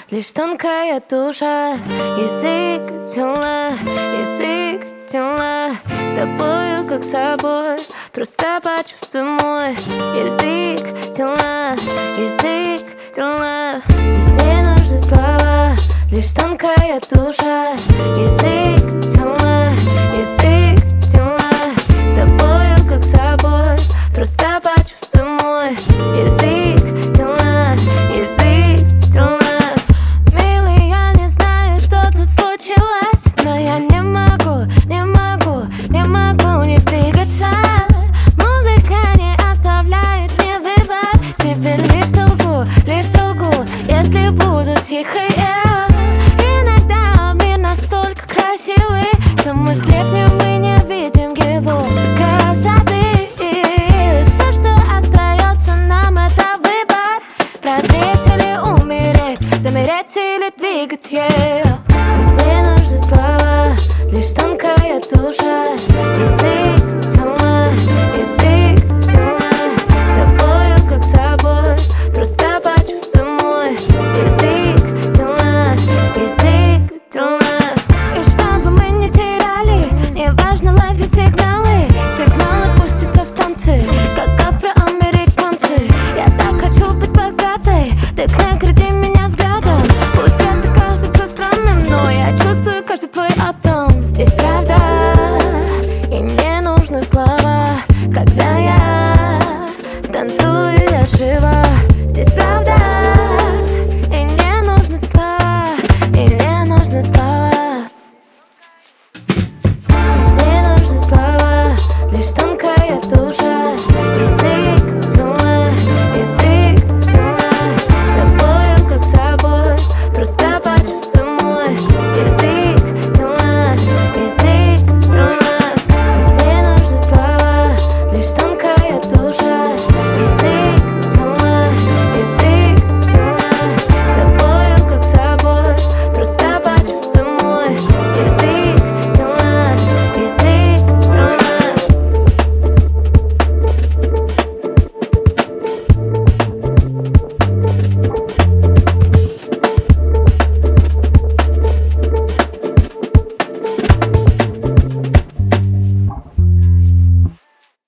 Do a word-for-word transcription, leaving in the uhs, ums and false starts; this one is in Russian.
лишь тонкая душа. Язык тела, язык тела, с тобою как с собой, просто почувствуй мой язык тела, язык тела. Здесь не нужны слова, лишь тонкая душа. Язык тела, язык тела, с тобою как с собой, просто почувствуй мой язык тела, язык тела. Милый, я не знаю, что тут случилось, но я не могу, не могу, не могу не двигаться. Музыка не оставляет мне выбор. Тебе лишь солгу, лишь солгу, если буду тихой я. Иногда мир настолько красивый, что мы слепнем и не видим его красоты. Все, что остается нам, это выбор: прозреть или умереть, замереть или двигать ее. Здесь не нужны слова, лишь тонкая душа. Язык